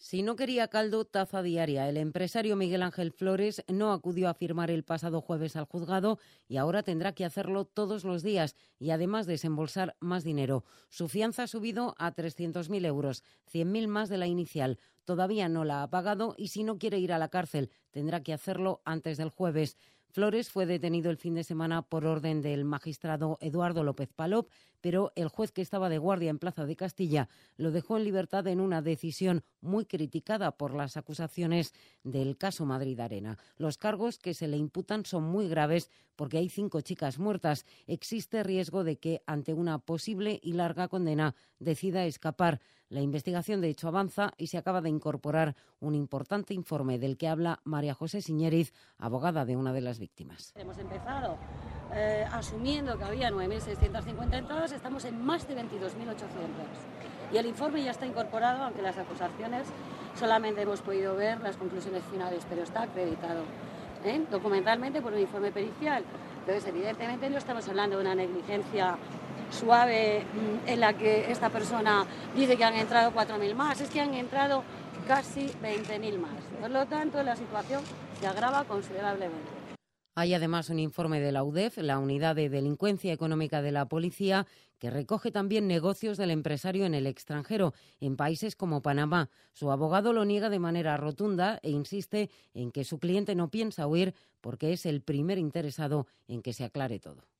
Si no quería caldo, taza diaria. El empresario Miguel Ángel Flores no acudió a firmar el pasado jueves al juzgado y ahora tendrá que hacerlo todos los días y además desembolsar más dinero. Su fianza ha subido a 300.000 euros, 100.000 más de la inicial. Todavía no la ha pagado y si no quiere ir a la cárcel tendrá que hacerlo antes del jueves. Flores fue detenido el fin de semana por orden del magistrado Eduardo López Palop, pero el juez que estaba de guardia en Plaza de Castilla lo dejó en libertad en una decisión muy criticada por las acusaciones del caso Madrid Arena. Los cargos que se le imputan son muy graves porque hay 5 chicas muertas. Existe riesgo de que, ante una posible y larga condena, decida escapar. La investigación, de hecho, avanza y se acaba de incorporar un importante informe del que habla María José Siñériz, abogada de una de las víctimas. Hemos empezado asumiendo que había 9.650 entradas, estamos en más de 22.800. Y el informe ya está incorporado, aunque las acusaciones solamente hemos podido ver las conclusiones finales, pero está acreditado documentalmente por un informe pericial. Entonces, evidentemente, no estamos hablando de una negligencia suave en la que esta persona dice que han entrado 4.000 más, es que han entrado casi 20.000 más. Por lo tanto, la situación se agrava considerablemente. Hay además un informe de la UDEF, la Unidad de Delincuencia Económica de la Policía, que recoge también negocios del empresario en el extranjero, en países como Panamá. Su abogado lo niega de manera rotunda e insiste en que su cliente no piensa huir porque es el primer interesado en que se aclare todo.